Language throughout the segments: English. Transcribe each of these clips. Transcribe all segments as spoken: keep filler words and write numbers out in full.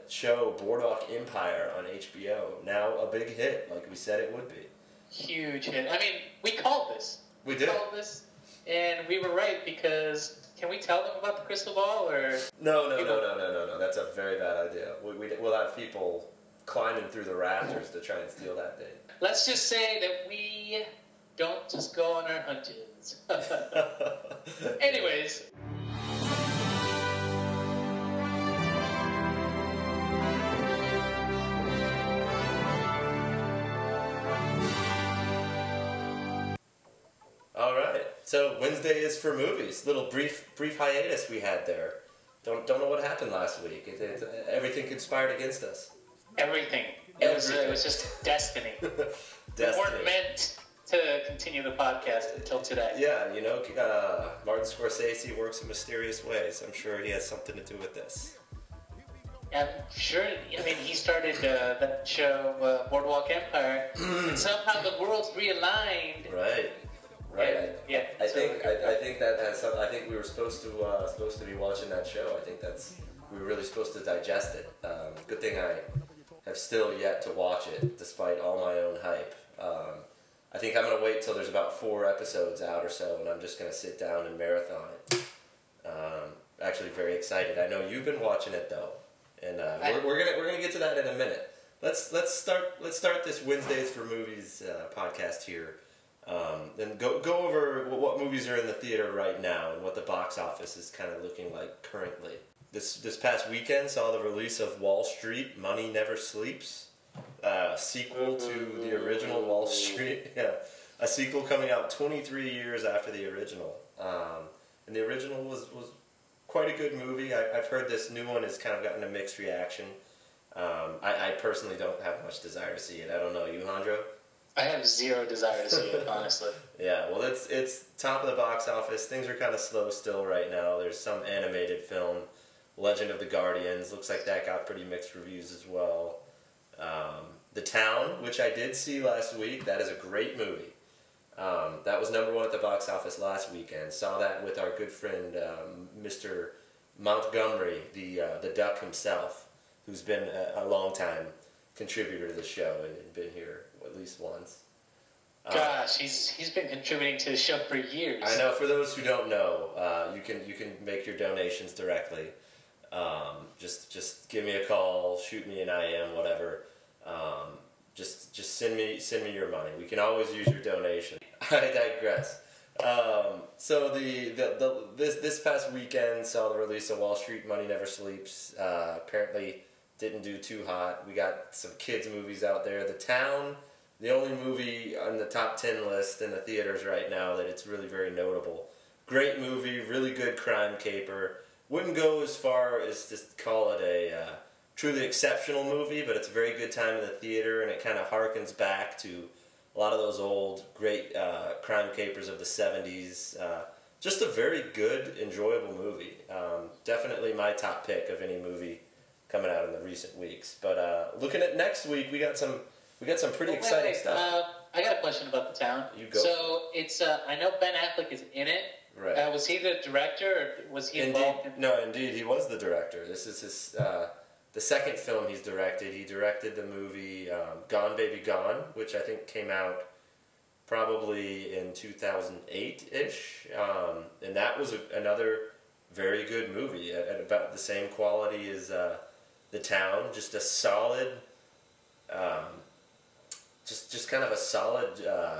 show Boardwalk Empire on H B O. Now a big hit, like we said it would be. Huge hit. I mean, we called this. We did. We called this, and we were right because. Can we tell them about the crystal ball, or no, no, no, no, no, no, no? That's a very bad idea. We, we we'll have people climbing through the rafters to try and steal that thing. Let's just say that we don't just go on our hunches. Anyways. All right. So Wednesday is for movies. Little brief brief hiatus we had there. Don't don't know what happened last week. It, it, everything conspired against us. Everything. It was, uh, it was just destiny. Destiny. We weren't meant to continue the podcast until today. Yeah, you know, uh, Martin Scorsese works in mysterious ways. I'm sure he has something to do with this. I'm sure. I mean, he started uh, that show, uh, Boardwalk Empire, and somehow the world's realigned. Right. Right. And, yeah. I so, think I, I think that has some. I think we were supposed to uh, supposed to be watching that show. I think that's we were really supposed to digest it. Um, good thing I have still yet to watch it, despite all my own hype. Um, I think I'm gonna wait till there's about four episodes out or so, and I'm just gonna sit down and marathon it. Um, actually, very excited. I know you've been watching it though, and uh, we're, we're gonna we're gonna get to that in a minute. Let's let's start let's start this Wednesdays for Movies uh, podcast here. Um, and go go over what movies are in the theater right now and what the box office is kind of looking like currently. This this past weekend saw the release of Wall Street, Money Never Sleeps, a sequel to the original Wall Street. Yeah, a sequel coming out twenty-three years after the original. Um, and the original was, was quite a good movie. I, I've heard this new one has kind of gotten a mixed reaction. Um, I, I personally don't have much desire to see it. I don't know, you, Jandro? I have zero desire to see it, honestly. Yeah, well, it's it's top of the box office. Things are kind of slow still right now. There's some animated film, Legend of the Guardians. Looks like that got pretty mixed reviews as well. Um, The Town, which I did see last week. That is a great movie. Um, that was number one at the box office last weekend. Saw that with our good friend um, Mister Montgomery, the uh, the Duck himself, who's been a, a long time contributor to the show and, and been here at least once. Um, Gosh, he's he's been contributing to the show for years. I know. For those who don't know, uh, you can you can make your donations directly. Um, just just give me a call, shoot me an I M, whatever. Um, just just send me send me your money. We can always use your donation. I digress. Um, so the, the the this this past weekend saw the release of Wall Street, Money Never Sleeps. Uh, apparently didn't do too hot. We got some kids movies out there. The Town, the only movie on the top ten list in the theaters right now that it's really very notable. Great movie, really good crime caper. Wouldn't go as far as to call it a uh, truly exceptional movie, but it's a very good time in the theater, and it kind of harkens back to a lot of those old great uh, crime capers of the seventies. Uh, just a very good, enjoyable movie. Um, definitely my top pick of any movie coming out in the recent weeks. But uh, looking at next week, we got some we got some pretty Wait, exciting wait, stuff. Uh, I got a question about The Town. You go. So it's uh, I know Ben Affleck is in it. Right. Uh, was he the director, or was he involved? Indeed, In... no, indeed, he was the director. This is his uh, the second film he's directed. He directed the movie um, Gone Baby Gone, which I think came out probably in two thousand eight-ish, um, and that was a, another very good movie at, at about the same quality as uh, The Town. Just a solid, um, just just kind of a solid uh,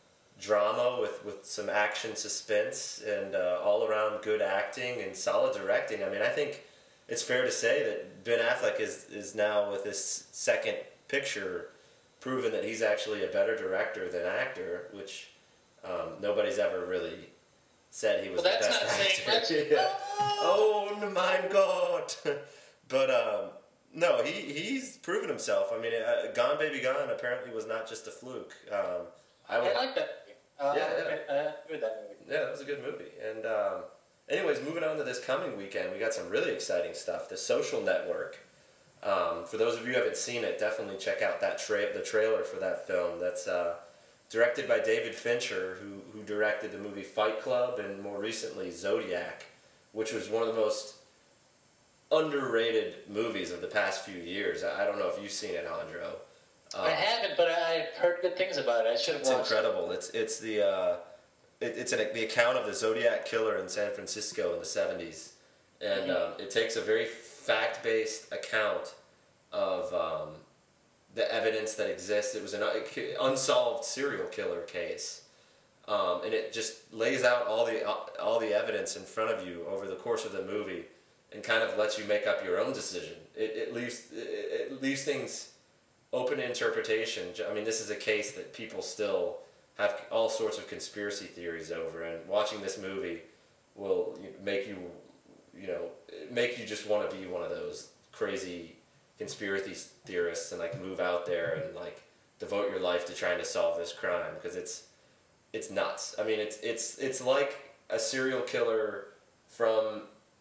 drama with, with some action, suspense, and uh, all around good acting and solid directing. I mean, I think it's fair to say that Ben Affleck is is now with this second picture proven that he's actually a better director than actor, which um, nobody's ever really said he was well, the best actor. Yeah. Oh, my God! But um, no, he he's proven himself. I mean, uh, Gone Baby Gone apparently was not just a fluke. Um, I, would, I like that. Uh, Yeah, yeah. I heard that movie. Yeah, that was a good movie. And um, anyways, moving on to this coming weekend, we got some really exciting stuff. The Social Network. Um, for those of you who haven't seen it, definitely check out that tra- the trailer for that film. That's uh, directed by David Fincher, who who directed the movie Fight Club and more recently Zodiac, which was one of the most underrated movies of the past few years. I, I don't know if you've seen it, Andro. Um, I haven't, but I, I've heard good things about it. I should have it's watched incredible. It. It's it's the uh, it, it's an, the account of the Zodiac killer in San Francisco in the seventies, and Mm-hmm. um, it takes a very fact-based account of um, the evidence that exists. It was an unsolved serial killer case. Um, and it just lays out all the all the evidence in front of you over the course of the movie, and kind of lets you make up your own decision. It, it leaves it, it leaves things open to interpretation. I mean, this is a case that people still have all sorts of conspiracy theories over, and watching this movie will make you, you know, make you just want to be one of those crazy conspiracy theorists and like move out there and like devote your life to trying to solve this crime, because it's it's nuts. I mean, it's it's it's like a serial killer from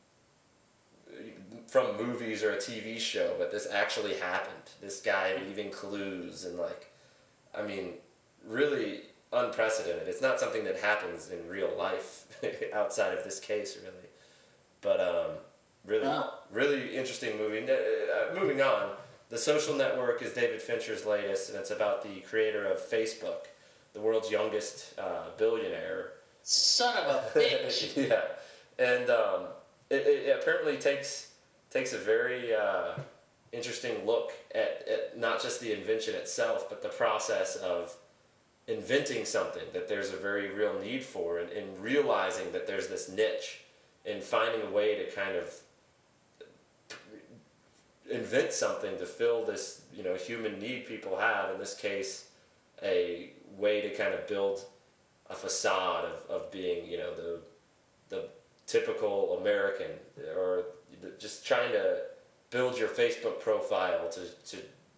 from movies or a T V show, but this actually happened. This guy leaving clues and like, I mean, really unprecedented. It's not something that happens in real life outside of this case, really. But um, really, Wow. really interesting movie. Uh, moving on, The Social Network is David Fincher's latest, and it's about the creator of Facebook, the world's youngest uh, billionaire. Son of a bitch. Yeah, and um, it, it apparently takes takes a very uh, interesting look at, at not just the invention itself, but the process of inventing something that there's a very real need for, and, and realizing that there's this niche, and finding a way to kind of invent something to fill this, you know, human need people have. In this case, a way to kind of build a facade of, of being, you know, the the typical American, or just trying to build your Facebook profile to, to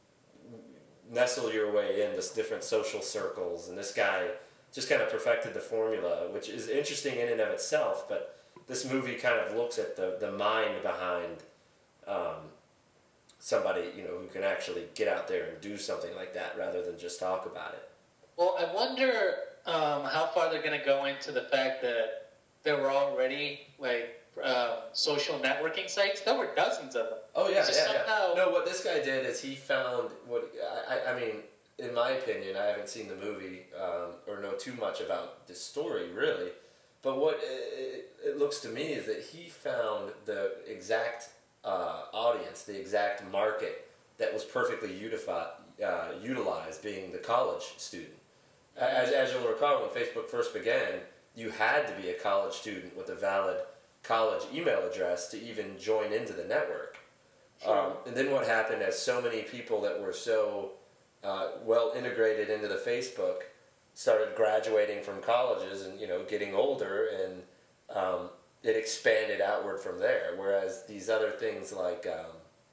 nestle your way in this different social circles. And this guy just kind of perfected the formula, which is interesting in and of itself. But this movie kind of looks at the, the mind behind um, somebody, you know, who can actually get out there and do something like that rather than just talk about it. Well, I wonder um, how far they're going to go into the fact that there were already like uh, social networking sites. There were dozens of them. Oh yeah, Just yeah, somehow- yeah. No, what this guy did is he found what I, I mean. In my opinion, I haven't seen the movie um, or know too much about this story really, but what it, it looks to me is that he found the exact uh, audience, the exact market that was perfectly utifi- uh, utilized, being the college student. As, as you'll recall, when Facebook first began, you had to be a college student with a valid college email address to even join into the network. Um, and then what happened, as so many people that were so uh, well integrated into the Facebook started graduating from colleges and, you know, getting older, and um, it expanded outward from there. Whereas these other things like um,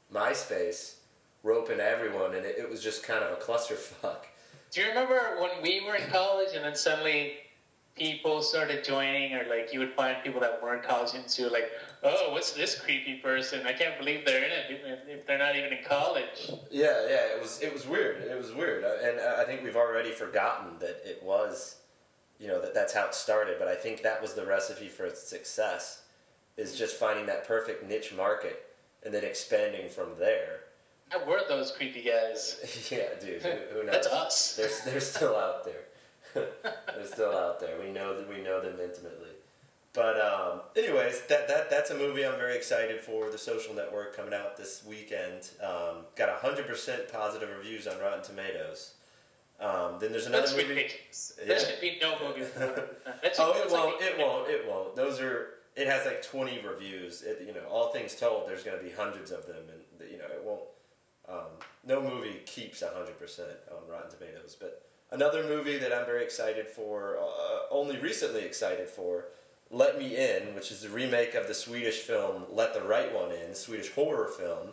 MySpace rope in everyone, and it, it was just kind of a clusterfuck. Do you remember when we were in college and then suddenly people started joining, or like you would find people that weren't college students who were like, oh, what's this creepy person? I can't believe they're in it if they're not even in college. Yeah, yeah, it was it was weird. It was weird, Uh, and I think we've already forgotten that it was, you know, that that's how it started. But I think that was the recipe for its success, is just finding that perfect niche market and then expanding from there. How were those creepy guys? Yeah, dude, who, who knows? That's us. They're they're still out there. They're still out there. We know that we know them intimately. But um, anyways, that, that that's a movie I'm very excited for. The Social Network, coming out this weekend. Um, got one hundred percent positive reviews on Rotten Tomatoes. Um, then there's another That's movie. ridiculous. Yeah. There should be no movie. That's, Oh, it that's won't. like- It won't. It won't. Those are. It has like twenty reviews. It, you know, all things told, there's going to be hundreds of them, and you know, it won't. Um, no movie keeps one hundred percent on Rotten Tomatoes. But another movie that I'm very excited for, uh, only recently excited for, Let Me In, which is the remake of the Swedish film Let the Right One In, Swedish horror film.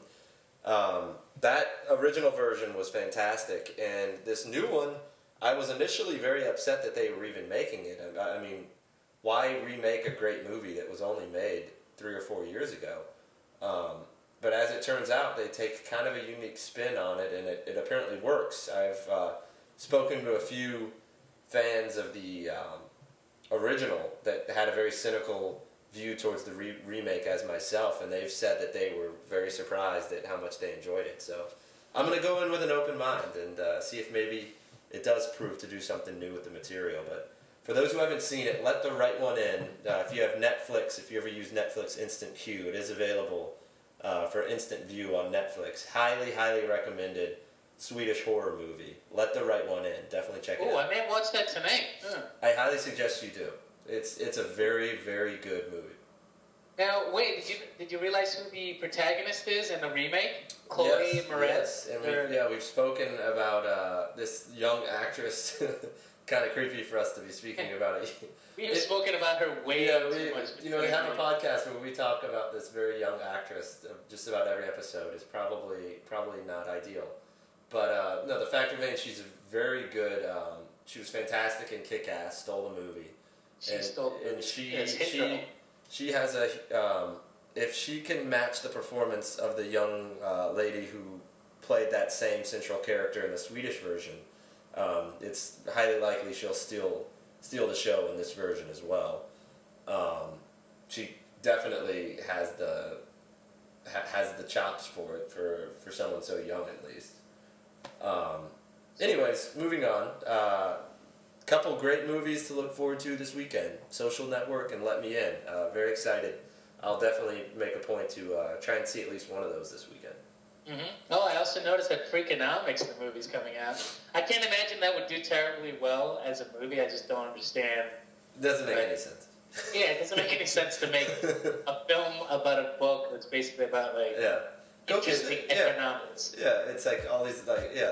Um, that original version was fantastic, and this new one, I was initially very upset that they were even making it. I, I mean, why remake a great movie that was only made three or four years ago? Um, but as it turns out, they take kind of a unique spin on it, and it, it apparently works. I've uh, spoken to a few fans of the um, original that had a very cynical view towards the re- remake as myself, and they've said that they were very surprised at how much they enjoyed it. So I'm going to go in with an open mind and uh, see if maybe it does prove to do something new with the material. But for those who haven't seen it, let the right one in. Uh, if you have Netflix, if you ever use Netflix Instant Queue, it is available uh, for instant view on Netflix. Highly, highly recommended Swedish horror movie. Let the right one in. Definitely check it Oh, out. I may watch that tonight. Huh. I highly suggest you do. It's it's a very, very good movie. Now, wait, did you did you realize who the protagonist is in the remake? Chloe yes, Moretz? Yes, and we've, yeah, we've spoken about uh, this young actress. Kind of creepy for us to be speaking about it. We've it, spoken about her way yeah, too we, much. You know, we have a podcast where we talk about this very young actress. Just about every episode is probably probably not ideal, but uh, no. The fact remains, she's a very good. Um, she was fantastic in Kick-Ass. Stole the movie. She and, stole. And she yes, she she has a. Um, if she can match the performance of the young uh, lady who played that same central character in the Swedish version. Um, it's highly likely she'll steal steal the show in this version as well. Um, she definitely has the ha, has the chops for it for, for someone so young at least. Um, anyways, moving on. Uh, couple great movies to look forward to this weekend: Social Network and Let Me In. Uh, very excited. I'll definitely make a point to uh, try and see at least one of those this weekend. Mm-hmm. Oh, I also noticed that Freakonomics, the movie's coming out. I can't imagine that would do terribly well as a movie. I just don't understand. It doesn't make right? any sense. Yeah, it doesn't make any sense to make a film about a book that's basically about, like, yeah. interesting yeah. economics. Yeah, it's like all these, like, yeah,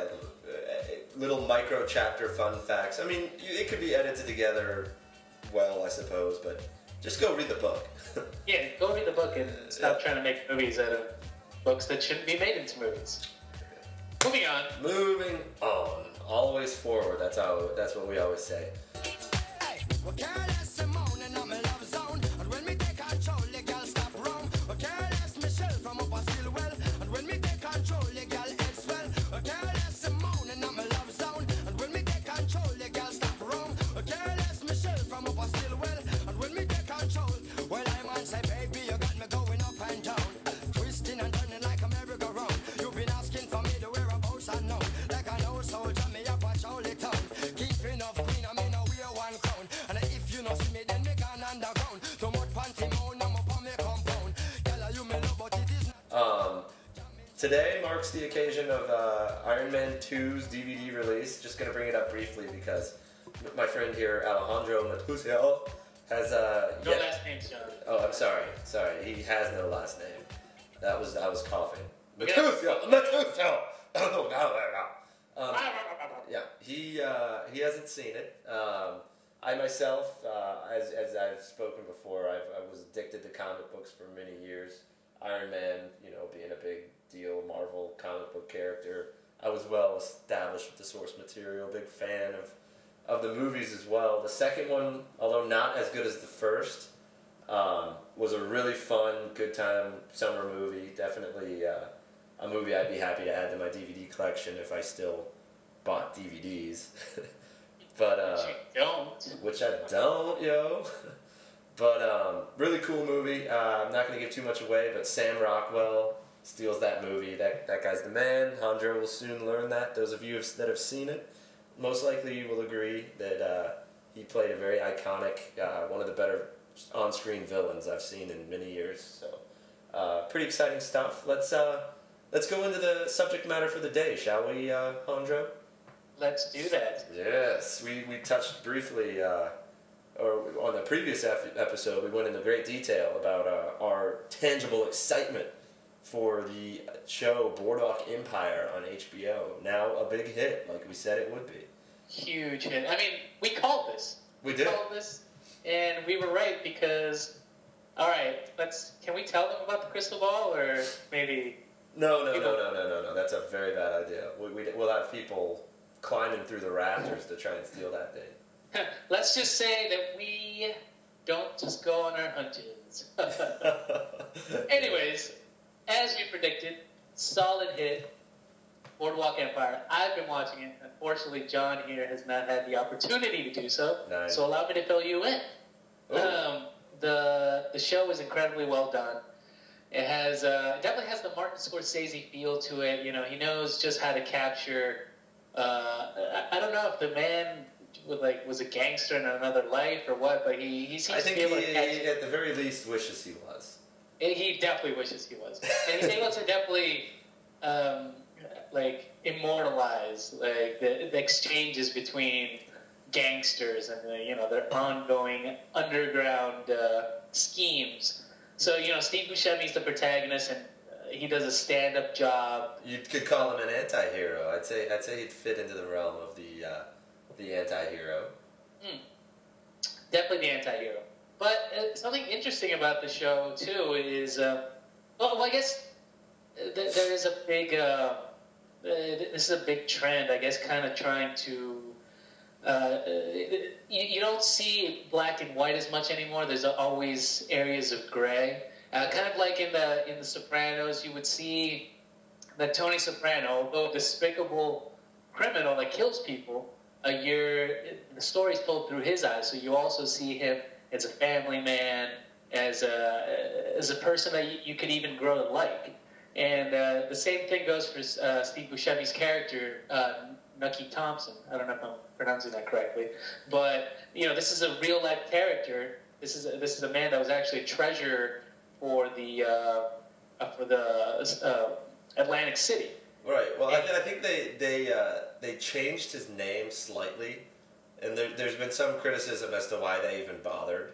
little micro chapter fun facts. I mean, it could be edited together well, I suppose, but just go read the book. Yeah, go read the book and stop yeah. trying to make movies out of books that shouldn't be made into movies. Moving on. Moving on. Always forward. That's how. That's what we always say. Hey, well, careless Simone and I'm in love zone. And when me take control, the girl stop wrong. Well, careless Michelle from up a still well. And when me take control, the girl head swell. Well, careless Simone and I'm in love zone. And when me take control, the girl stop wrong. Well, careless Michelle from up a still well. And when me take control, well, I'm on say, baby, you got me going up and down. Twisting and turning like a merry-go-round. You've been asking for me to whereabouts unknown. Like an old soldier, me up a Charlie town. Keeping of queen, I mean, I wear one crown. And if you not see me, then me gone underground. Too much panty moan, I'm up on me compound. Girl, you me love, but it is not. Um, today marks the occasion of uh, Iron Man two's D V D release. Just gonna bring it up briefly because my friend here, Alejandro Matusio, has uh. No yet- last name, Sean. Oh, I'm sorry. Sorry, he has no last name. That was I was coughing. Yeah. Matusio, Matusio. Oh no, no, no. Um, yeah, he uh, he hasn't seen it. Um, I myself, uh, as as I've spoken before, I've, I was addicted to comic books for many years. Iron Man, you know, being a big deal, Marvel comic book character. I was well established with the source material. Big fan of of the movies as well. The second one, although not as good as the first, um, was a really fun, good time summer movie. Definitely uh, a movie I'd be happy to add to my D V D collection if I still bought D V Ds. but uh, Which you don't. which I don't, yo. But um, really cool movie. Uh, I'm not going to give too much away, but Sam Rockwell steals that movie. That that guy's the man. Handra will soon learn that. Those of you that have seen it, most likely you will agree that uh, he played a very iconic, uh, one of the better on-screen villains I've seen in many years. So, uh, pretty exciting stuff. Let's uh, let's go into the subject matter for the day, shall we, uh, Handra? Let's do that. Yes, we, we touched briefly, uh, or on the previous ep- episode, we went into great detail about uh, our tangible excitement for the show Boardwalk Empire on H B O. Now a big hit, like we said it would be. Huge hit. I mean, we called this. We did. called this, and we were right because. All right, let's. Can we tell them about the crystal ball, or maybe? No, no, no, no, no, no, no. That's a very bad idea. We, we, we'll have people climbing through the rafters to try and steal that thing. Let's just say that we don't just go on our hunches. Anyways, as we predicted, solid hit, Boardwalk Empire. I've been watching it. Unfortunately, John here has not had the opportunity to do so. Nice. So allow me to fill you in. Ooh. Um, the the show is incredibly well done. It has uh, it definitely has the Martin Scorsese feel to it. You know, he knows just how to capture. Uh, I, I don't know if the man was like was a gangster in another life or what, but he he seems I think to be able he, to catch. he, at the very least, wishes he was. He definitely wishes he was, and he's able to definitely um, like immortalize like the, the exchanges between gangsters and the, you know their ongoing underground uh, schemes. So you know Steve Buscemi's the protagonist, and uh, he does a stand-up job. You could call him an anti-hero. I'd say I'd say he'd fit into the realm of the uh, the anti-hero. Hmm. Definitely the anti-hero. But uh, something interesting about the show too is, uh, well, I guess th- there is a big. Uh, uh, this is a big trend, I guess, kind of trying to. Uh, you, you don't see black and white as much anymore. There's always areas of gray. Uh, kind of like in the in the Sopranos, you would see that Tony Soprano, although a despicable criminal that kills people, a year the story's told through his eyes. So you also see him as a family man, as a as a person that you, you could even grow to like. And uh, the same thing goes for uh, Steve Buscemi's character, uh, Nucky Thompson. I don't know if I'm pronouncing that correctly, but you know, this is a real life character. This is a, this is a man that was actually a treasurer for the uh, uh, for the uh, Atlantic City. Right. Well, I, th- I think they they uh, they changed his name slightly, and there, there's been some criticism as to why they even bothered,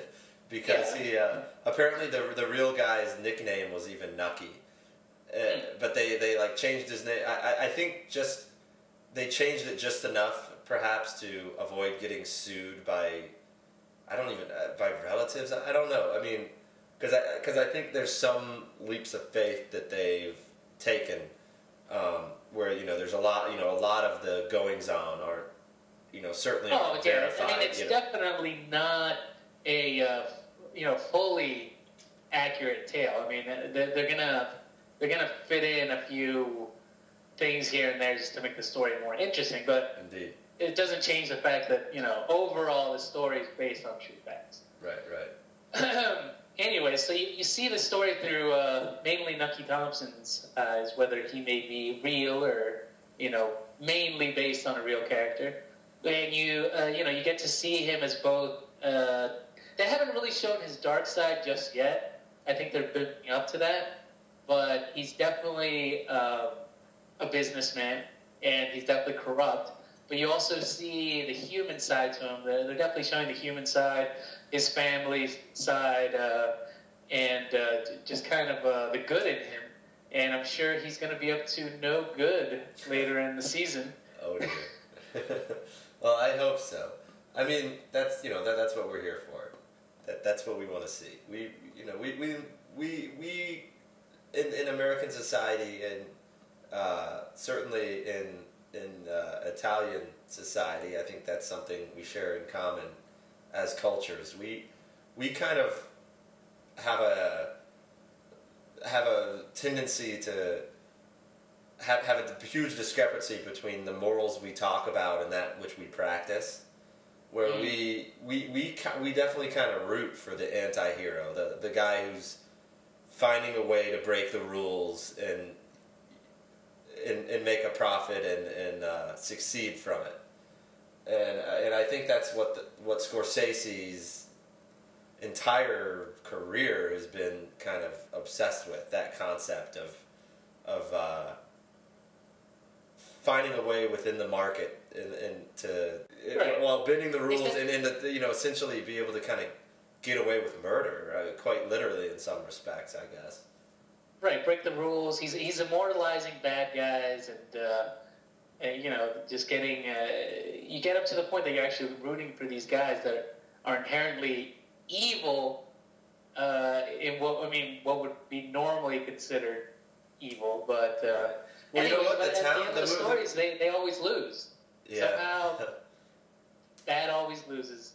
because Yeah. he uh, apparently the the real guy's nickname was even Nucky, uh, Mm. but they, they like changed his name. I, I I think just they changed it just enough, perhaps, to avoid getting sued by I don't even uh, by relatives. I, I don't know. I mean, because I because I think there's some leaps of faith that they've taken. Um, where you know there's a lot you know a lot of the goings on are you know certainly Oh, aren't yeah. verified. I mean, it's you know. definitely not a uh, you know fully accurate tale. I mean, they're, they're gonna they're gonna fit in a few things here and there just to make the story more interesting, but Indeed. it doesn't change the fact that you know overall the story is based on true facts. Right, right. Anyway, so you, you see the story through uh, mainly Nucky Thompson's eyes, whether he may be real or, you know, mainly based on a real character. And you, uh, you know, you get to see him as both. Uh, they haven't really shown his dark side just yet. I think they're building up to that. But he's definitely uh, a businessman, and he's definitely corrupt. But you also see the human side to him. They're, they're definitely showing the human side, his family side, uh, and uh, just kind of uh, the good in him. And I'm sure he's going to be up to no good later in the season. Oh dear. Well, I hope so. I mean, that's you know that that's what we're here for. That that's what we want to see. We you know we we we we in in American society and uh, certainly in. in uh, Italian society, I think that's something we share in common as cultures. We we kind of have a have a tendency to have have a huge discrepancy between the morals we talk about and that which we practice. Where Mm. we we we ki- we definitely kind of root for the anti-hero, the the guy who's finding a way to break the rules and. And, and make a profit and, and uh, succeed from it, and uh, and I think that's what the, what Scorsese's entire career has been kind of obsessed with, that concept of of uh, finding a way within the market and, and to Right. while bending the rules and, and the, you know essentially be able to kind of get away with murder, uh, quite literally in some respects, I guess. Right, break the rules. He's he's immortalizing bad guys, and, uh, and you know, just getting. Uh, you get up to the point that you're actually rooting for these guys that are inherently evil. Uh, in what I mean, what would be normally considered evil, but uh, Right. Well, you know anyway, what? but The at town- the end of the the movie- stories, they they always lose. Yeah. Somehow, bad always loses.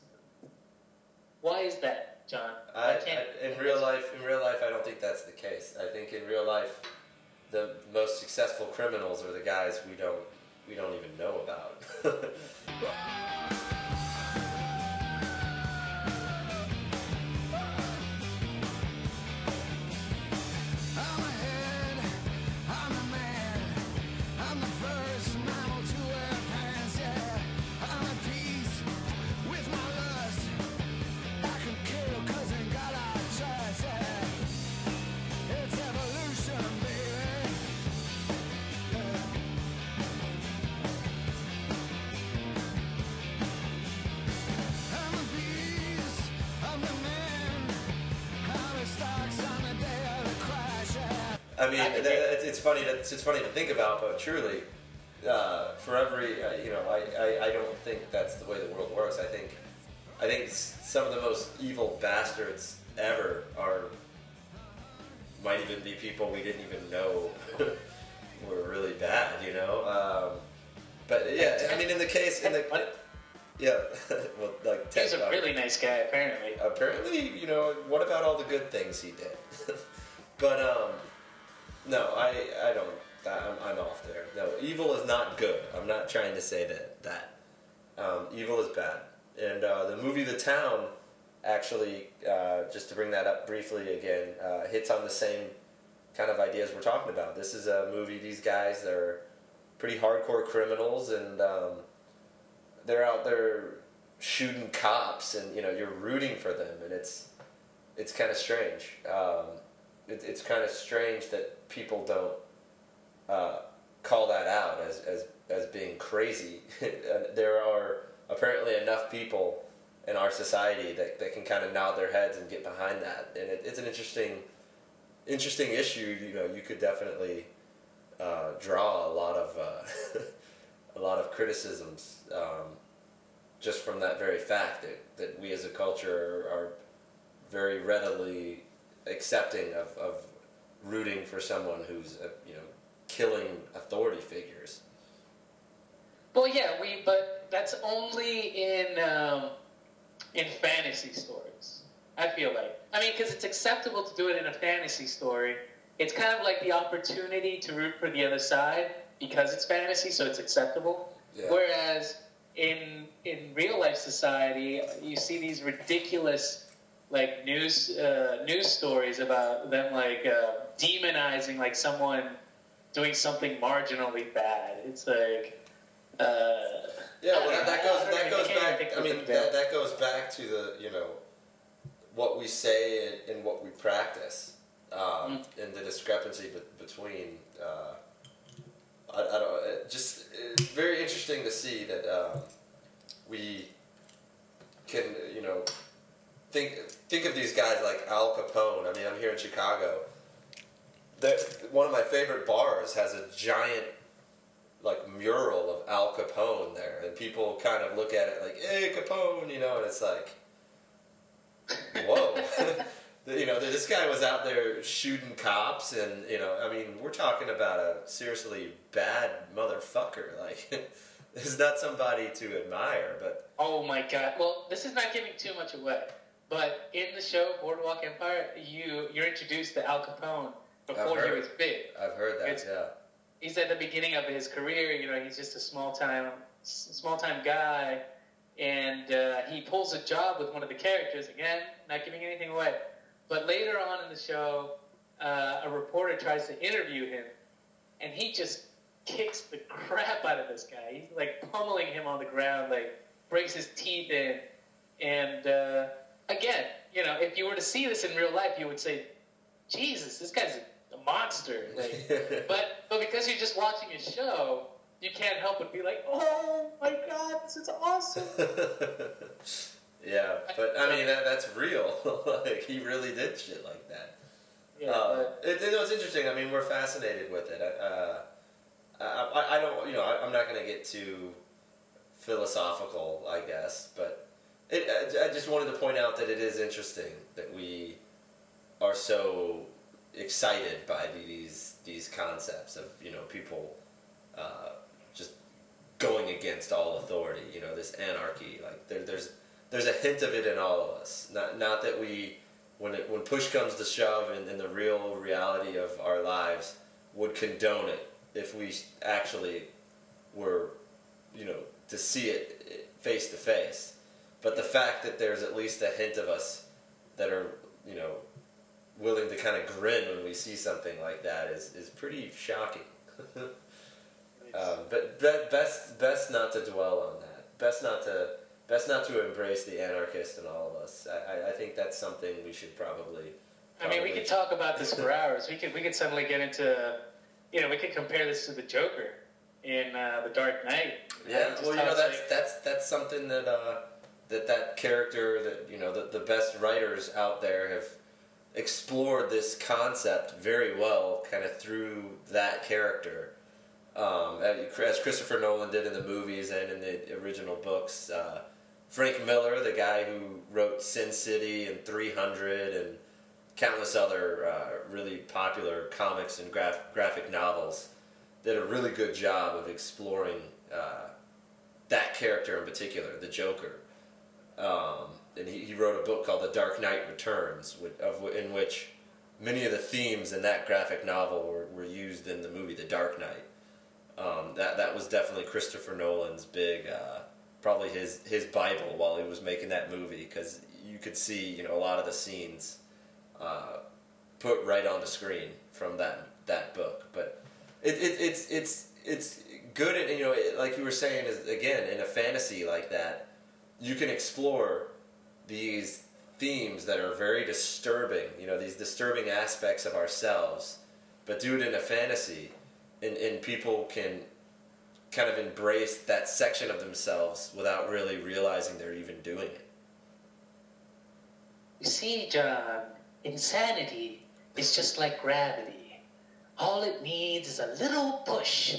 Why is that, John? I, can't. I, in real life, in real life, I don't think that's the case. I think in real life, the most successful criminals are the guys we don't we don't even know about. I'm the first mammal to wear pants, yeah. I'm at peace with my lust. I can kill 'cause ain't got a choice, yeah. It's evolution, baby. Yeah. I'm the beast, I'm the man. How it starts on the day of the crash, yeah. I mean, th- it's it's funny to it's funny to think about, but truly, uh, for every uh, you know, I, I, I don't think that's the way the world works. I think I think s- some of the most evil bastards ever are might even be people we didn't even know were really bad. You know, um, but yeah, I mean, in the case in the yeah, well, like Ted He's a Bundy. really nice guy, apparently. Apparently, you know, what about all the good things he did? But um, no, I I don't. I'm, I'm off there. No, evil is not good. I'm not trying to say that that um, evil is bad. And uh, the movie The Town, actually, uh, just to bring that up briefly again, uh, hits on the same kind of ideas we're talking about. This is a movie. These guys, they're pretty hardcore criminals, and um, they're out there shooting cops, and you know you're rooting for them, and it's it's kind of strange. Um, it, it's kind of strange that people don't uh, call that out as as as being crazy. There are apparently enough people in our society that, that can kind of nod their heads and get behind that, and it, it's an interesting interesting issue. You know, you could definitely uh, draw a lot of uh, a lot of criticisms. Um, just from that very fact that, that we as a culture are, are very readily accepting of, of rooting for someone who's, uh, you know, killing authority figures. Well, yeah, we, but that's only in um, in fantasy stories. I feel like, I mean, because it's acceptable to do it in a fantasy story. It's kind of like the opportunity to root for the other side because it's fantasy, so it's acceptable. Yeah. Whereas in in real life society, you see these ridiculous like news uh, news stories about them like uh, demonizing like someone doing something marginally bad. It's like uh, Yeah, well, that, that goes I don't that know, goes I can't back. think I of mean, something that, else. that goes back to the you know what we say and, and what we practice, um, Mm. and the discrepancy be- between. Uh, I, I don't. It just it's very interesting to see that um, we can you know think think of these guys like Al Capone. I mean, I'm here in Chicago. There, one of my favorite bars has a giant like mural of Al Capone there, and people kind of look at it like, "Hey, Capone," you know, and it's like, whoa. You know, this guy was out there shooting cops, and you know, I mean, we're talking about a seriously bad motherfucker. Like, this is not somebody to admire, but Oh my god! Well, this is not giving too much away, but in the show Boardwalk Empire, you you're introduced to Al Capone before he heard. was big. I've heard that. It's- Yeah, He's at the beginning of his career. You know, he's just a small time small time guy, and uh, he pulls a job with one of the characters. Again, not giving anything away. But later on in the show, uh, a reporter tries to interview him, and he just kicks the crap out of this guy. He's like pummeling him on the ground, like breaks his teeth in. And uh, again, you know, if you were to see this in real life, you would say, Jesus, this guy's a monster. Like, but but because you're just watching a show, you can't help but be like, oh my God, this is awesome. yeah. But I mean, that, that's real. Like, he really did shit like that. Yeah, Uh, but- it, it was interesting. I mean, we're fascinated with it. Uh, I, I, I don't, you know, I, I'm not going to get too philosophical, I guess, but it, I, I just wanted to point out that it is interesting that we are so excited by these these concepts of, you know, people uh, just going against all authority. You know, this anarchy. Like there, there's there's a hint of it in all of us. Not not that we, when it, when push comes to shove, and in the real reality of our lives, would condone it if we actually were, you know, to see it face to face. But the fact that there's at least a hint of us that are, you know, willing to kind of grin when we see something like that is, is pretty shocking. uh, but be- best best not to dwell on that. Best not to best not to embrace the anarchist in all of us. I, I, I think that's something we should probably. I mean, we could talk about this for hours. We could we could suddenly get into, you know, we could compare this to the Joker in uh, The Dark Knight. Yeah, Just well, you how know, it's that's like- that's that's something that uh, that that character that you know the the best writers out there have explored this concept very well, kind of through that character, um, as Christopher Nolan did in the movies and in the original books. Uh, Frank Miller, the guy who wrote Sin City and three hundred and countless other uh, really popular comics and graph- graphic novels, did a really good job of exploring uh, that character in particular, the Joker. Um, and he, he wrote a book called The Dark Knight Returns, with, of, in which many of the themes in that graphic novel were, were used in the movie The Dark Knight. Um, that that was definitely Christopher Nolan's big, uh, probably his his Bible while he was making that movie, because you could see you know a lot of the scenes uh, put right on the screen from that that book. But it, it it's it's it's good, at, you know, it, like you were saying, is again in a fantasy like that, you can explore these themes that are very disturbing, you know, these disturbing aspects of ourselves, but do it in a fantasy, and, and people can kind of embrace that section of themselves without really realizing they're even doing it. You see, John, insanity is just like gravity. All it needs is a little push.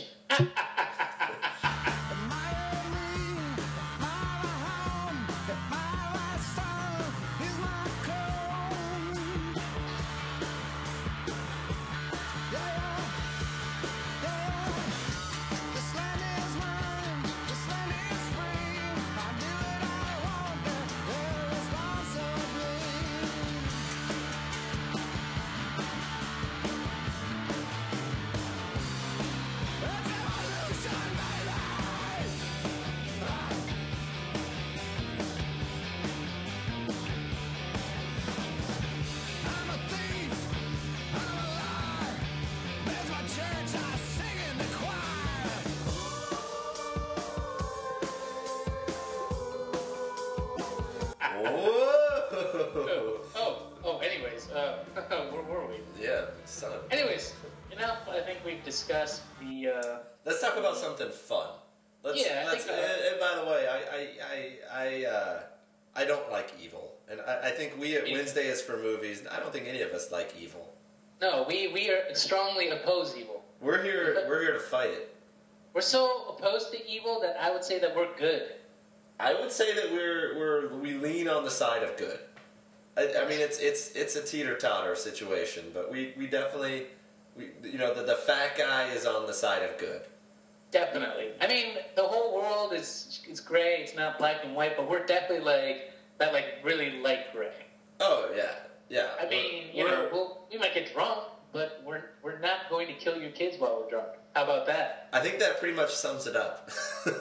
Whoa! oh, oh, anyways, uh, where were we? Yeah, son of a... Anyways, enough. I think we've discussed the. Uh, Let's talk about something fun. Let's, Yeah, I let's, think, uh, and, and by the way, I I I I, uh, I don't like evil, and I, I think we at Yeah. Wednesday is for movies. I don't think any of us like evil. no, we we are strongly oppose evil. We're here. We're here to fight it. We're so opposed to evil that I would say that we're good. I would say that we're we're we lean on the side of good. I, I mean, it's it's it's a teeter totter situation, but we, we definitely we you know the the fat guy is on the side of good. Definitely. I mean, the whole world is it's gray. It's not black and white, but we're definitely like that, like really light gray. Oh yeah, yeah. I mean, We're- you know, we're- we'll, we might get drunk, but we're we're not going to kill your kids while we're drunk. How about that? I think that pretty much sums it up.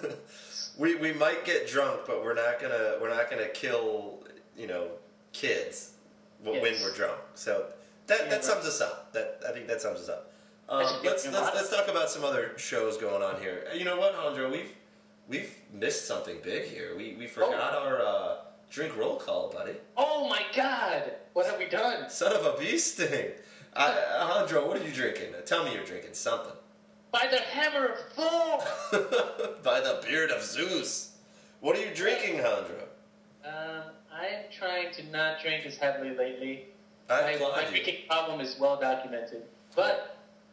we we might get drunk, but we're not gonna we're not gonna kill you know kids w- when Yes. we're drunk. So that Yeah, that right. sums us up. That I think that sums us up. That Um, should give let's you a let's lot. let's talk about some other shows going on here. You know what, Andro? We've we've missed something big here. We we forgot Oh. our uh, drink roll call, buddy. Oh my God! What have we done? Son of a bee sting. I, Andro, what are you drinking? Tell me you're drinking something. By the hammer of Thor! By the beard of Zeus. What are you drinking, Andro? Um, I'm trying to not drink as heavily lately. I My, applaud my you. drinking problem is well documented. But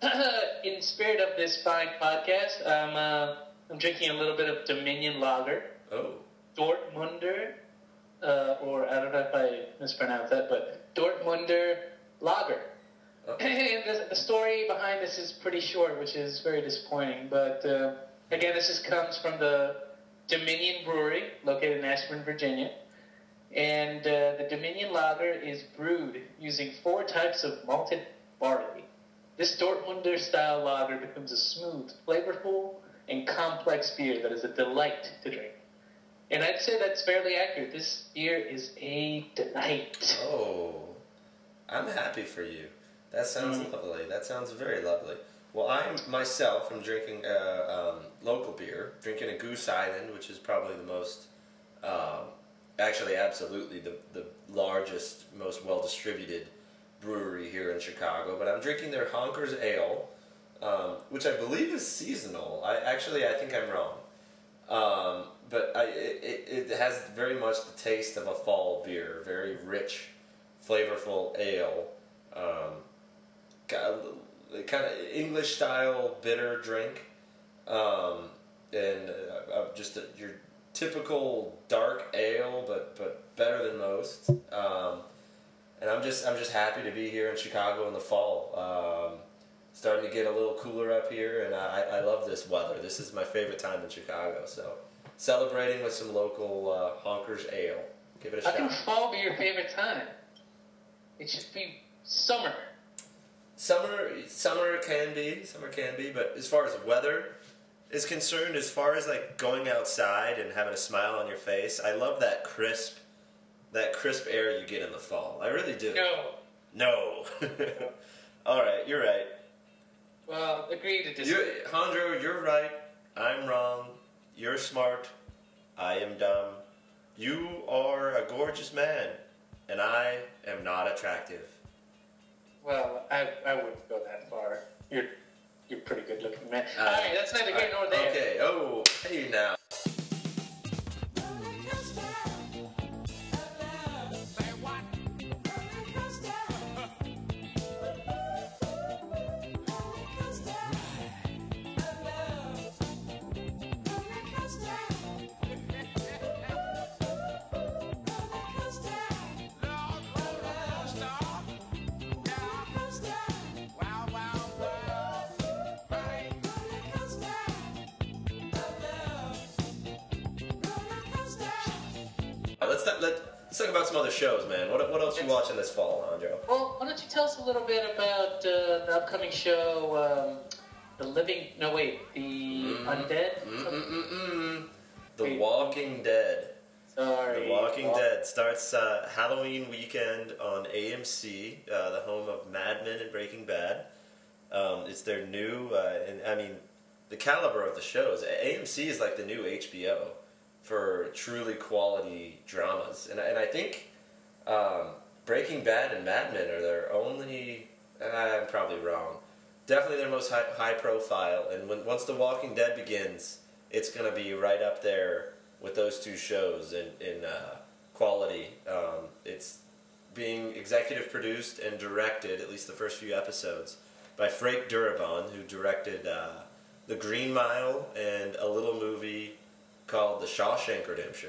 in spirit of this fine podcast, um, uh, I'm drinking a little bit of Dominion Lager, Oh. Dortmunder, uh, or I don't know if I mispronounced that, but Dortmunder Lager. Oh. And the, the story behind this is pretty short, which is very disappointing. But uh, again, this is, comes from the Dominion Brewery, located in Ashburn, Virginia. And uh, the Dominion Lager is brewed using four types of malted barley. This Dortmunder style lager becomes a smooth, flavorful, and complex beer that is a delight to drink. And I'd say that's fairly accurate. This beer is a delight. Oh. I'm happy for you. That sounds Mhm. lovely. That sounds very lovely. Well, I myself am drinking uh, um, local beer, drinking a Goose Island, which is probably the most, um, actually, absolutely the the largest, most well distributed brewery here in Chicago. But I'm drinking their Honkers Ale, um, which I believe is seasonal. I actually I think I'm wrong, um, but I, it it has very much the taste of a fall beer, very rich, flavorful ale. Um, kind of English style bitter drink, um, and uh, uh, just a, your typical dark ale, but but better than most. Um, and I'm just I'm just happy to be here in Chicago in the fall. Um, starting to get a little cooler up here, and I, I love this weather. This is my favorite time in Chicago. So celebrating with some local uh, Honkers Ale. Give it a How shot. can fall be your favorite time? It should be summer. Summer, summer can be, summer can be, but as far as weather is concerned, as far as like going outside and having a smile on your face, I love that crisp, that crisp air you get in the fall. I really do. No. No. All right, you're right. Well, agree to disagree. You, Hondro, you're right. I'm wrong. You're smart. I am dumb. You are a gorgeous man, and I am not attractive. Well, I I wouldn't go that far. You're you're a pretty good looking man. Uh, All right, that's neither here nor there. Okay. Oh, hey now. Let's not, let, let's talk about some other shows, man. What what else you watching this fall, Andrew? Well, why don't you tell us a little bit about uh, the upcoming show, um, The Living... No, wait. The Mm. Undead? Mm-mm-mm-mm. The Wait. Walking Dead. Sorry. The Walking Walk- Dead starts uh, Halloween weekend on A M C, uh, the home of Mad Men and Breaking Bad. Um, it's their new, uh, and I mean, the caliber of the shows. A M C is like the new H B O for truly quality dramas, and and I think um, Breaking Bad and Mad Men are their only. I'm probably wrong. Definitely their most high, high profile, and when once The Walking Dead begins, it's gonna be right up there with those two shows in in uh, quality. Um, it's being executive produced and directed, at least the first few episodes, by Frank Darabont, who directed uh, The Green Mile and a little movie called The Shawshank Redemption.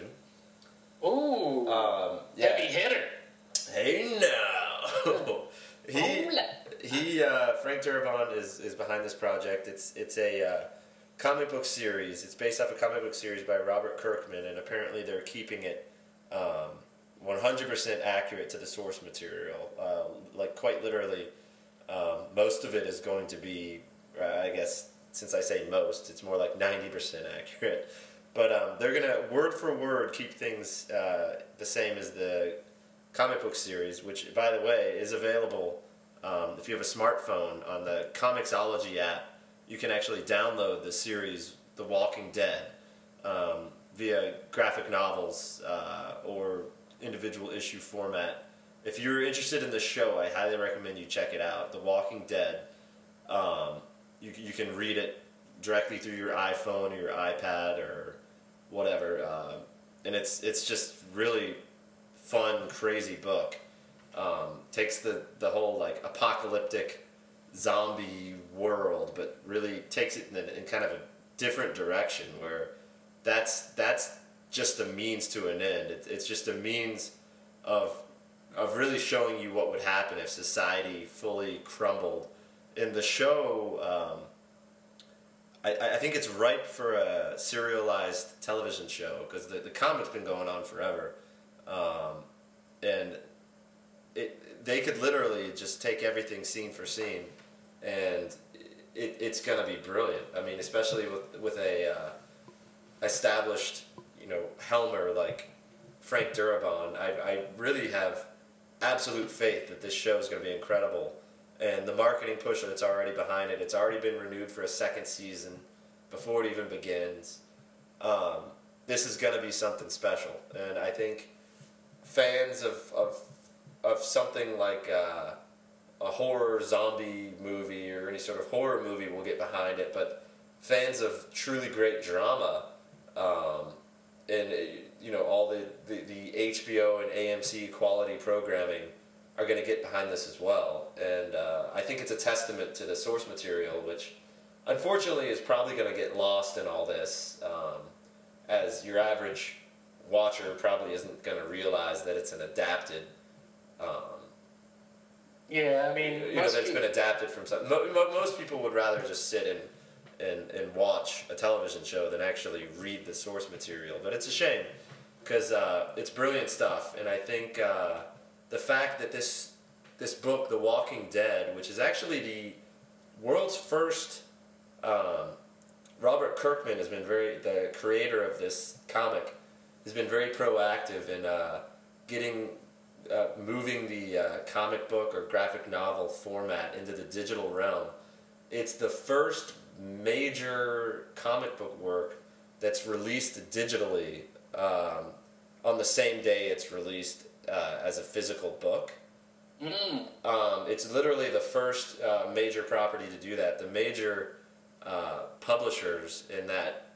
Ooh. Um, yeah. Heavy hitter. Hey now. he Hola. he uh, Frank Darabont is, is behind this project. It's it's a uh, comic book series. It's based off a comic book series by Robert Kirkman, and apparently they're keeping it um, one hundred percent accurate to the source material. Uh, like quite literally, um, most of it is going to be, uh, I guess, since I say most, it's more like ninety percent accurate. But um, they're going to, word for word, keep things uh, the same as the comic book series, which, by the way, is available um, if you have a smartphone on the Comixology app. You can actually download the series The Walking Dead um, via graphic novels uh, or individual issue format. If you're interested in the show, I highly recommend you check it out. The Walking Dead. Um, you, you can read it directly through your iPhone or your iPad or whatever, uh, and it's it's just really fun, crazy book. Um, takes the the whole like apocalyptic zombie world, but really takes it in, a, in kind of a different direction. Where that's that's just a means to an end. It, it's just a means of of really showing you what would happen if society fully crumbled. In the show, um, I, I think it's ripe for a serialized television show because the, the comic's been going on forever, um, and it they could literally just take everything scene for scene, and it, it's gonna be brilliant. I mean, especially with with a uh, established you know helmer like Frank Darabont, I I really have absolute faith that this show is gonna be incredible, and the marketing push that's already behind it. It's already been renewed for a second season before it even begins. Um, this is going to be something special, and I think fans of of of something like uh, a horror zombie movie or any sort of horror movie will get behind it, but fans of truly great drama um, and you know all the, the, the H B O and A M C quality programming are going to get behind this as well. And uh, I think it's a testament to the source material, which unfortunately is probably going to get lost in all this, um, as your average watcher probably isn't going to realize that it's an adapted um, Yeah, I mean, you know, most that's people- been adapted from something. Mo- mo- most people would rather just sit and, and and watch a television show than actually read the source material. But it's a shame because uh, it's brilliant stuff, and I think uh, the fact that this this book, The Walking Dead, which is actually the world's first, um, Robert Kirkman has been very the creator of this comic has been very proactive in uh, getting. Uh, moving the uh, comic book or graphic novel format into the digital realm. It's the first major comic book work that's released digitally um, on the same day it's released uh, as a physical book. Mm. Um, it's literally the first uh, major property to do that. The major uh, publishers in that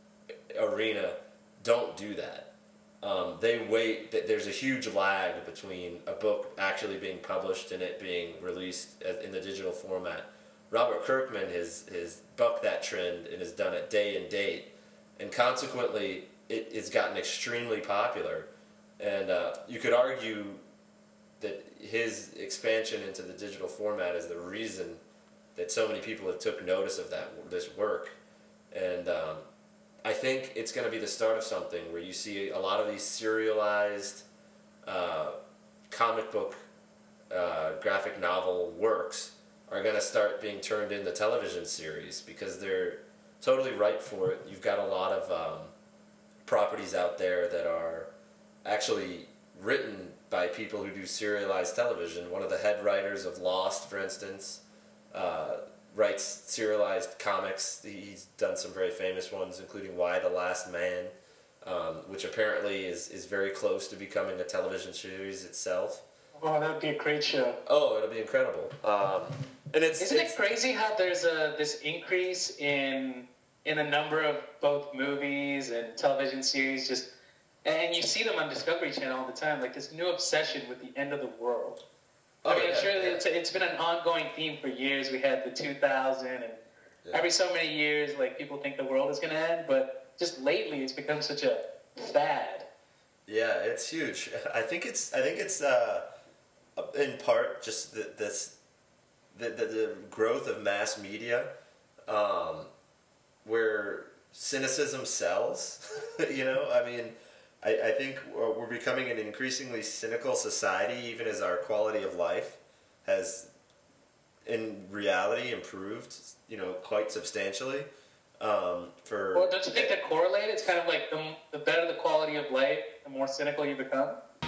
arena don't do that. Um, they wait. There's a huge lag between a book actually being published and it being released in the digital format. Robert Kirkman has, has bucked that trend and has done it day and date, and consequently it, it's gotten extremely popular. And uh, you could argue that his expansion into the digital format is the reason that so many people have took notice of that this work. And um, I think it's going to be the start of something where you see a lot of these serialized uh, comic book uh, graphic novel works are going to start being turned into television series because they're totally ripe for it. You've got a lot of um, properties out there that are actually written by people who do serialized television. One of the head writers of Lost, for instance, uh, writes serialized comics. He's done some very famous ones, including Y the Last Man, um, which apparently is, is very close to becoming a television series itself. Oh, that would be a great show. Oh, it'll be incredible. Um, and it's Isn't it's, it crazy how there's a this increase in in the number of both movies and television series, just and you see them on Discovery Channel all the time, like this new obsession with the end of the world. Oh, I mean, yeah, I'm sure yeah. it's, it's been an ongoing theme for years. We had the two thousand, and Yeah. every so many years, like, people think the world is going to end, but just lately it's become such a fad. Yeah, it's huge. I think it's I think it's uh, in part just the, this the, the the growth of mass media, um, where cynicism sells. You know, I mean, I, I think we're becoming an increasingly cynical society, even as our quality of life has, in reality, improved. You know, quite substantially. Um, for Well, don't you think that correlate? It's kind of like the, the better the quality of life, the more cynical you become.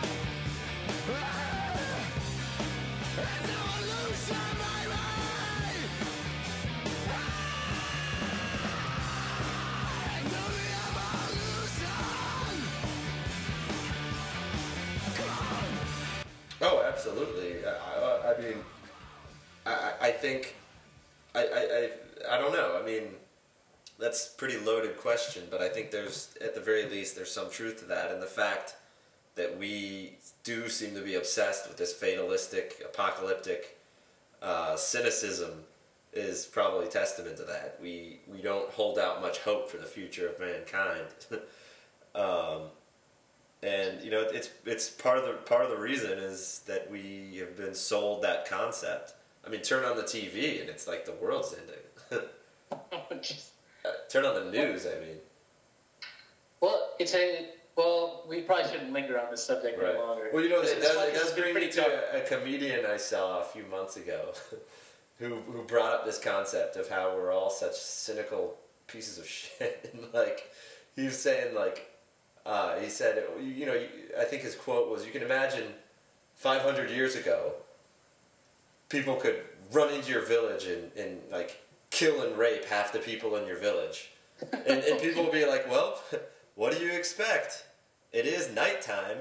Oh, absolutely. I, I, I mean, I, I think, I, I, I, I don't know. I mean, that's a pretty loaded question, but I think there's, at the very least, there's some truth to that. And the fact that we do seem to be obsessed with this fatalistic, apocalyptic uh, cynicism is probably testament to that. We we don't hold out much hope for the future of mankind. um, And you know, it's it's part of the part of the reason is that we have been sold that concept. I mean, turn on the T V and it's like the world's ending. Uh, turn on the news. I mean, Well, it's a well. We probably shouldn't linger on this subject right. any longer. Well, you know, it It's- does, it's it does been bring me pretty to tough. a, a comedian I saw a few months ago, who who brought up this concept of how we're all such cynical pieces of shit. And like, he was saying like. Uh, he said, you know, I think his quote was, you can imagine five hundred years ago, people could run into your village and, and like kill and rape half the people in your village. And, and people will be like, well, what do you expect? It is nighttime.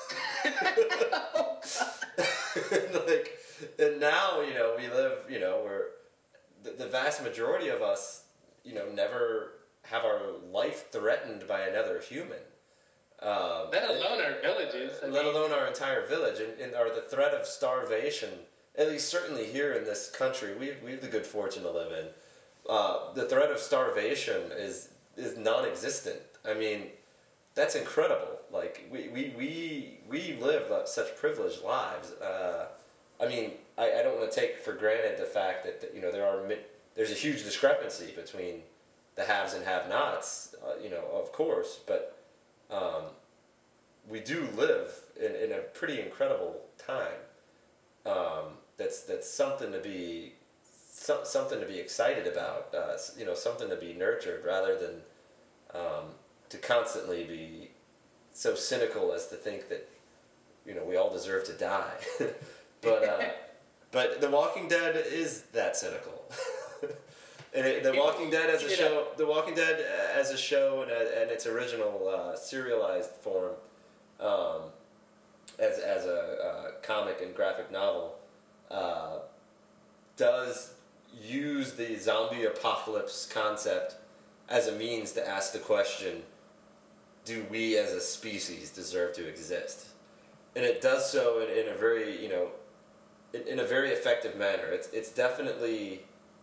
Like, and now, you know, we live, you know, where the, the vast majority of us, you know, never have our life threatened by another human. Um, Let alone our villages. I let mean, alone our entire village, and, and or the threat of starvation. At least, certainly here in this country, we we have the good fortune to live in. Uh, the threat of starvation is is non-existent. I mean, that's incredible. Like we we we, we live such privileged lives. Uh, I mean, I, I don't want to take for granted the fact that, that you know there are there's a huge discrepancy between the haves and have-nots. Uh, you know, of course, but. Um, we do live in, in a pretty incredible time. Um, that's that's something to be so, something to be excited about. Uh, you know, something to be nurtured rather than um, to constantly be so cynical as to think that you know we all deserve to die. but uh, but The Walking Dead is that cynical. And it, The Walking Dead as a show, The Walking Dead as a show and, and its original uh, serialized form, um, as as a uh, comic and graphic novel, uh, does use the zombie apocalypse concept as a means to ask the question: do we as a species deserve to exist? And it does so in, in a very you know, in, in a very effective manner. It's it's definitely.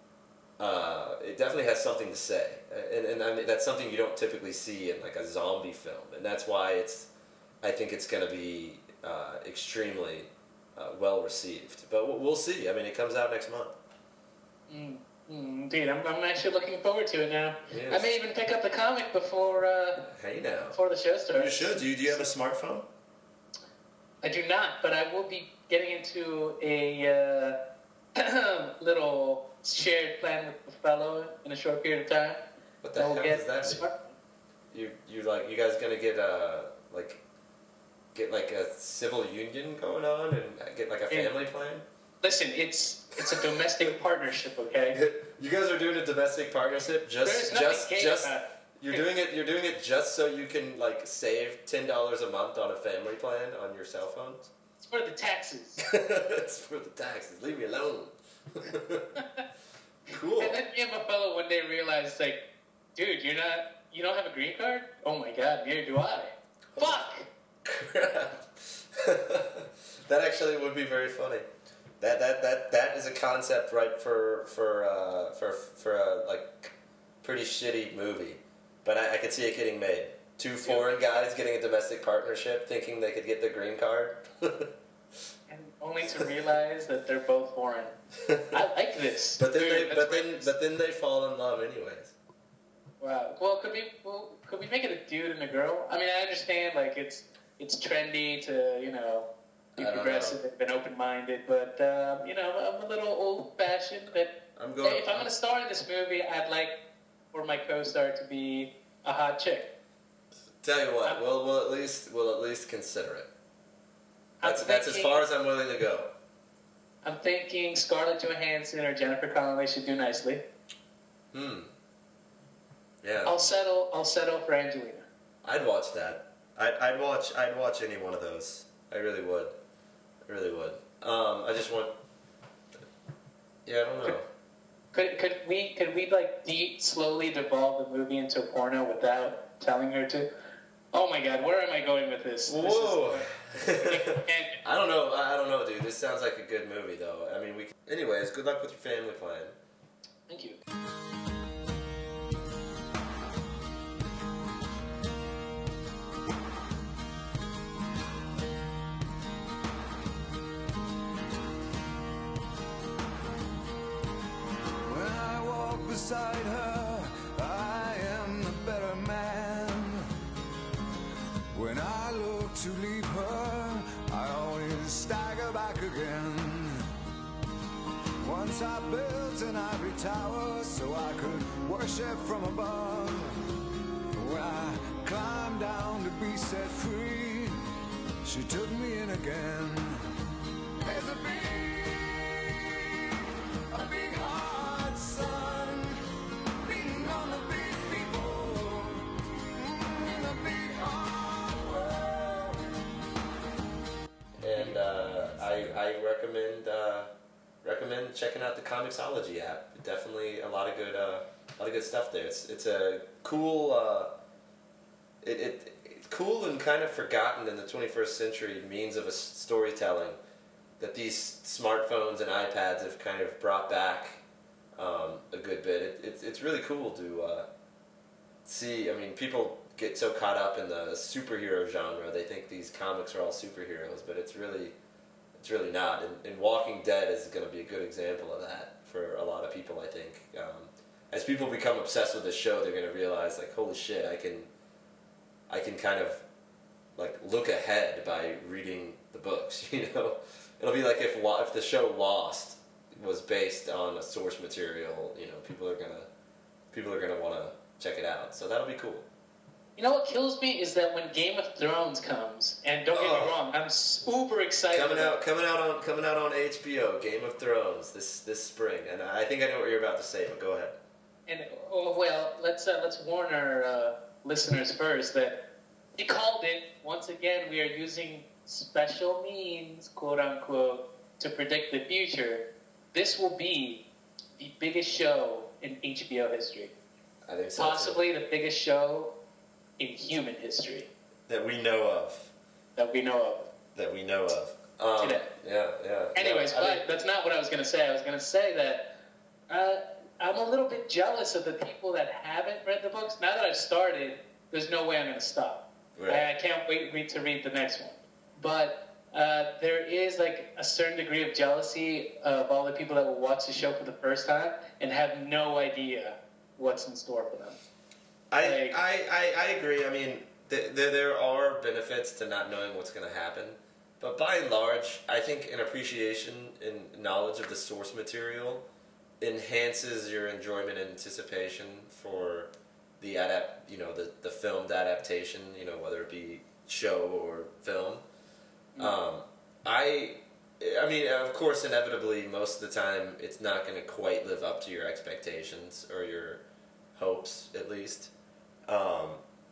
Uh, it definitely has something to say, and, and I mean, that's something you don't typically see in like a zombie film, and that's why it's. I think it's going to be uh, extremely uh, well received, but we'll, we'll see. I mean, it comes out next month. Mm, mm, indeed, I'm, I'm actually looking forward to it now. Yes. I may even pick up the comic before. Uh, hey now. Before the show starts. You should. Do you, do you have a smartphone? I do not, but I will be getting into a uh, little. Shared plan with the fellow in a short period of time. What the hell does that mean? smart- You you like you guys gonna get a like get like a civil union going on and get like a family plan? Listen, it's it's a domestic partnership, okay? You guys are doing a domestic partnership just There's nothing just gay just about it. you're doing it you're doing it just so you can like save ten dollars a month on a family plan on your cell phones? It's for the taxes. It's for the taxes. Leave me alone. Cool. And then me and my fellow one day realized, like, dude, you're not, you don't have a green card? Oh my god, neither do I. Fuck! Crap. That actually would be very funny. That that that that is a concept right for for uh, for for a like pretty shitty movie, but I, I could see it getting made. Two foreign guys getting a domestic partnership, thinking they could get the green card. And only to realize that they're both foreign. I like this. But then Dude, they that's but then great. but then they fall in love anyways. Wow. Well, could we well, could we make it a dude and a girl? I mean, I understand like it's it's trendy to you know be I don't progressive know. and open-minded, but um, you know I'm a little old-fashioned. That I'm going. hey, if I'm going to star in this movie, I'd like for my co-star to be a hot chick. Tell you what, I'm- we'll we'll at least we'll at least consider it. I'm That's that's as thinking- far as I'm willing to go. I'm thinking Scarlett Johansson or Jennifer Connelly should do nicely. Hmm. Yeah. I'll settle. I'll settle for Angelina. I'd watch that. I'd, I'd watch. I'd watch any one of those. I really would. I really would. Um, I just want. Yeah, I don't know. Could could we could we like de- slowly devolve the movie into a porno without telling her to? Oh my God, where am I going with this? This Whoa. is- I don't know. I I don't know, dude. This sounds like a good movie, though. I mean, we. Anyways, good luck with your family plan. Thank you. When I walk beside her, I am the better man. When I look to leave her, I always stagger back again. Once I built an ivory tower so I could worship from above. When I climbed down to be set free, she took me in again. There's a bee I recommend uh, recommend checking out the Comixology app. Definitely a lot of good uh, a lot of good stuff there. It's it's a cool uh, it, it it's cool and kind of forgotten in the twenty-first century means of a s- storytelling that these smartphones and iPads have kind of brought back um, a good bit. It, it's it's really cool to uh, see. I mean, people get so caught up in the superhero genre. They think these comics are all superheroes, but it's really it's really not. And, and Walking Dead is going to be a good example of that for a lot of people, I think. Um, as people become obsessed with this show, they're going to realize, like, holy shit, I can I can kind of like look ahead by reading the books, you know? It'll be like if Lo- if the show Lost was based on a source material, you know, people are going to people are going to want to check it out. So that'll be cool. You know what kills me is that when Game of Thrones comes, and don't get Oh. me wrong, I'm super excited. Coming about out, coming out on, coming out on H B O, Game of Thrones this this spring, and I think I know what you're about to say, but go ahead. And oh, well, let's uh, let's warn our uh, listeners first that he called it. Once again, we are using special means, quote unquote, to predict the future. This will be the biggest show in H B O history, I think so. too. possibly the biggest show in human history That we know of. that we know of. That we know of. Um, Today. Yeah, yeah. Anyways, No, I but mean, that's not what I was going to say. I was going to say that uh, I'm a little bit jealous of the people that haven't read the books. Now that I've started, there's no way I'm going to stop. Right. I, I can't wait read to read the next one. But uh, there is like a certain degree of jealousy of all the people that will watch the show for the first time and have no idea what's in store for them. I, like- I, I, I agree. I mean, th- th- there are benefits to not knowing what's going to happen. But by and large, I think an appreciation and knowledge of the source material enhances your enjoyment and anticipation for the adapt, you know, the, the filmed adaptation, you know, whether it be show or film. Um, I, I mean, of course, inevitably, most of the time, it's not going to quite live up to your expectations or your hopes, at least. Um,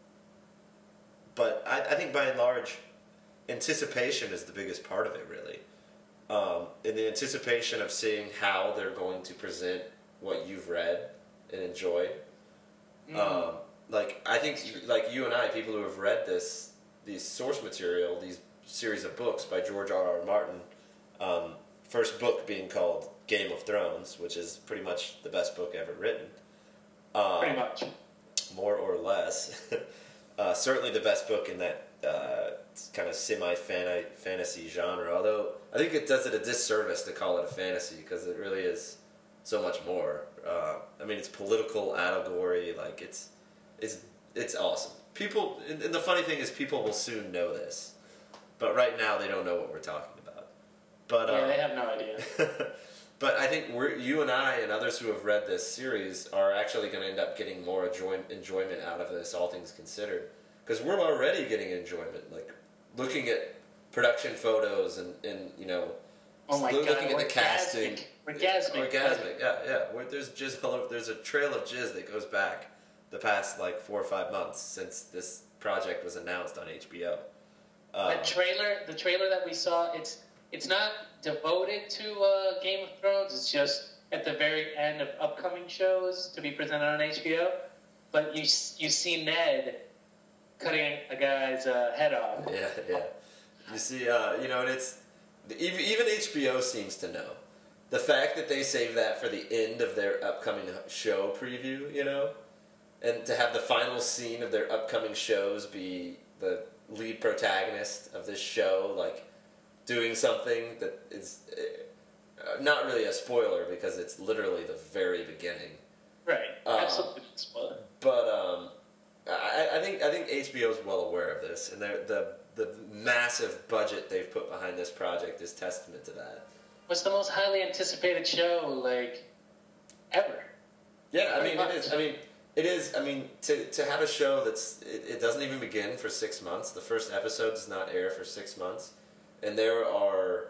but I, I think by and large, anticipation is the biggest part of it, really. Um, in the anticipation of seeing how they're going to present what you've read and enjoyed. Mm. Um, like I think, like you and I, people who have read this, these source material, these series of books by George R. R. Martin. Um, first book being called Game of Thrones, which is pretty much the best book ever written. Um, Pretty much. More or less. uh, certainly the best book in that uh, kind of semi-fantasy genre, although I think it does it a disservice to call it a fantasy, because it really is so much more. Uh, I mean, it's political allegory, like, it's it's it's awesome. People, and and the funny thing is people will soon know this, but right now they don't know what we're talking about. But Yeah, um, they have no idea. But I think we're, you and I and others who have read this series are actually going to end up getting more enjoy, enjoyment out of this, all things considered. Because we're already getting enjoyment. Like, looking at production photos and, and you know, Oh my looking god, at the orgasmic. casting. Orgasmic. Orgasmic, yeah, yeah. Where there's jizz all over, there's a trail of jizz that goes back the past, like, four or five months since this project was announced on H B O. Um, That trailer, the trailer that we saw, it's it's not devoted to uh, Game of Thrones. It's just at the very end of upcoming shows to be presented on H B O. But you you see Ned cutting a guy's uh, head off. Yeah, yeah. You see, uh, you know, and it's even even H B O seems to know the fact that they save that for the end of their upcoming show preview. You know, and to have the final scene of their upcoming shows be the lead protagonist of this show, like doing something that is uh, not really a spoiler because it's literally the very beginning. Right. Uh, Absolutely. Spoiler. But um, I, I think I think H B O is well aware of this, and they're, the the massive budget they've put behind this project is testament to that. What's the most highly anticipated show like ever? Yeah, I Pretty mean it much. is. I mean it is. I mean to to have a show that's it, it doesn't even begin for six months. The first episode does not air for six months, and there are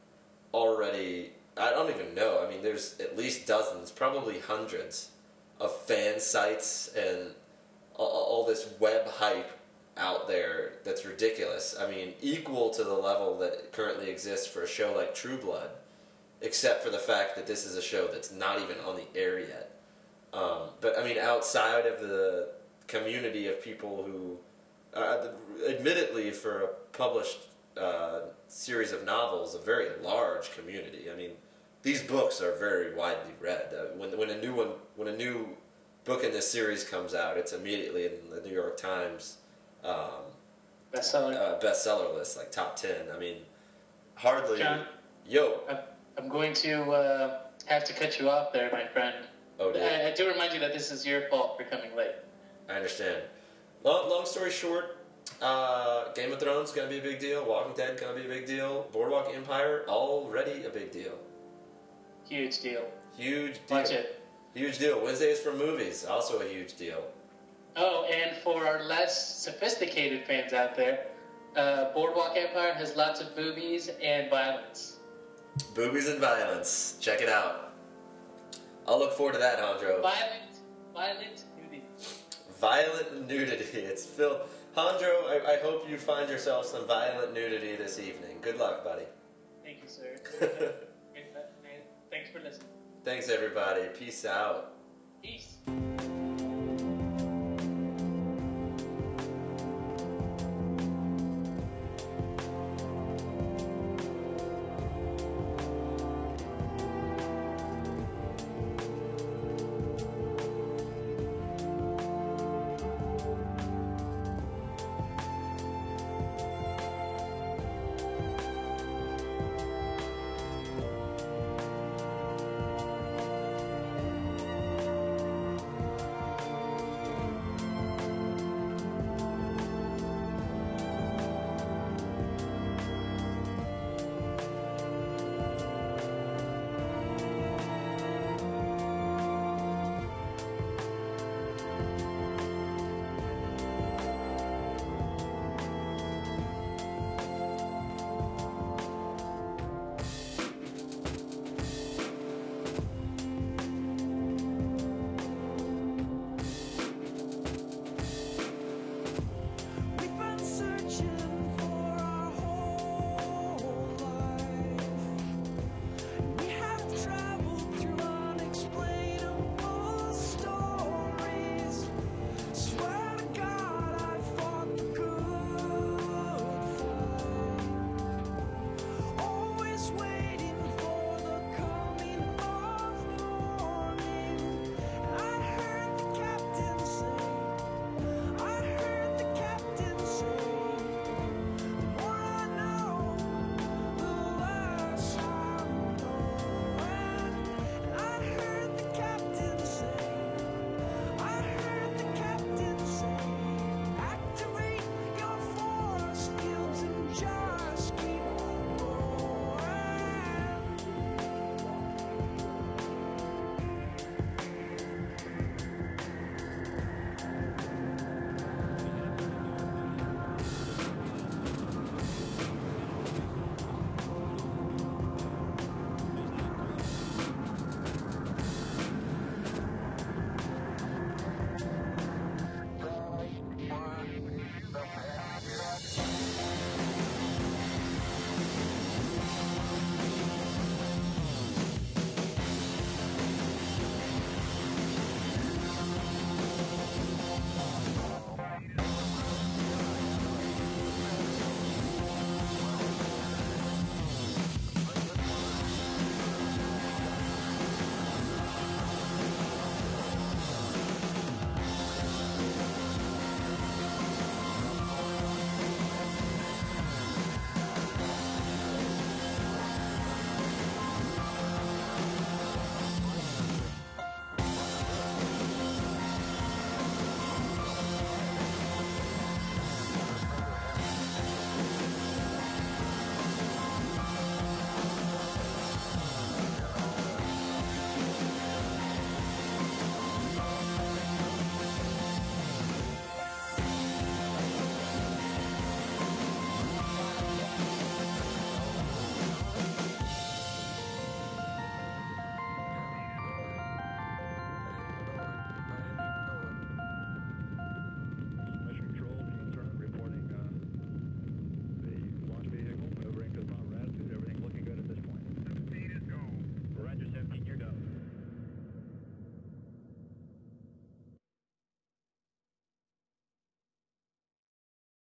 already I don't even know. I mean, there's at least dozens, probably hundreds, of fan sites and all, all this web hype out there that's ridiculous. I mean, equal to the level that currently exists for a show like True Blood, except for the fact that this is a show that's not even on the air yet. Um, but I mean, outside of the community of people who, uh, admittedly, for a published uh, series of novels, a very large community. I mean, these books are very widely read. Uh, when when a new one, when a new book in this series comes out, it's immediately in the New York Times um, bestseller uh, bestseller list, like top ten. I mean, hardly. John, yo, I'm going to uh, have to cut you off there, my friend. Oh, dear. I, I do remind you that this is your fault for coming late. I understand. Long, long story short, uh, Game of Thrones gonna be a big deal. Walking Dead gonna be a big deal. Boardwalk Empire already a big deal. Huge deal. Huge deal. Watch it. Huge deal. Wednesdays for movies, also a huge deal. Oh, and for our less sophisticated fans out there, uh, Boardwalk Empire has lots of boobies and violence. Boobies and violence. Check it out. I'll look forward to that, Andro. Violent, violent nudity. Violent nudity. It's Phil. Andro, I, I hope you find yourself some violent nudity this evening. Good luck, buddy. Thank you, sir. Thanks for listening. Thanks, everybody. Peace out. Peace.